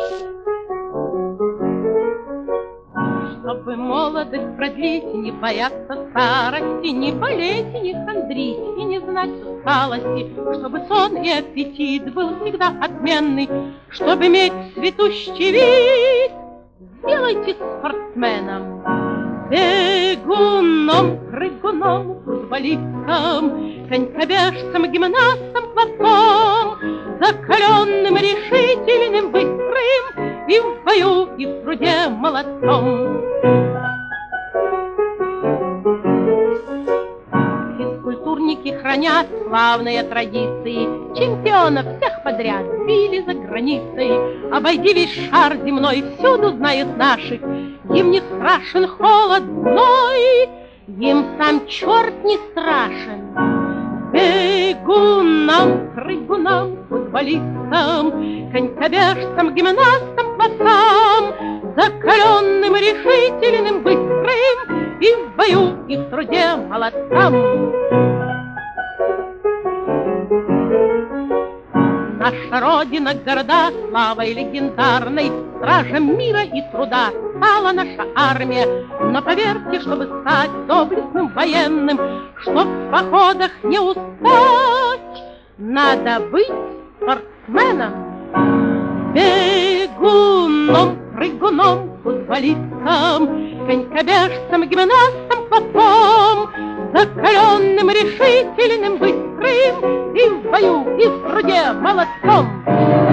Чтобы молодость продлить, не бояться старости, не болеть, не хандрить и не знать усталости, чтобы сон и аппетит был всегда отменный, чтобы иметь цветущий вид, сделайтесь спортсменом, бегуном, прыгуном, футболистом, конькобежцем, гимнастом, пловцом, закаленным, решительным, быстрым и в бою, и в труде молодцом. Физкультурники хранят славные традиции, чемпионов всех подряд били за границей. Обойди весь шар земной, всюду знают наших, им не страшен холод зной, им сам черт не страшен. Бегунам, прыгунам, футболистам, конькобежцам, гимнастам, пловцам, закаленным, решительным, быстрым и в бою, и в труде молодцам. Наша Родина горда славой легендарной, стражем мира и труда стала наша армия. Но поверьте, чтобы стать доблестным военным, чтоб в походах не устать, надо быть спортсменом, бегуном, прыгуном, футболистом, конькобежцем, гимнастом, пловцом, закаленным, решительным, быстрым и в бою, и в труде молодцом.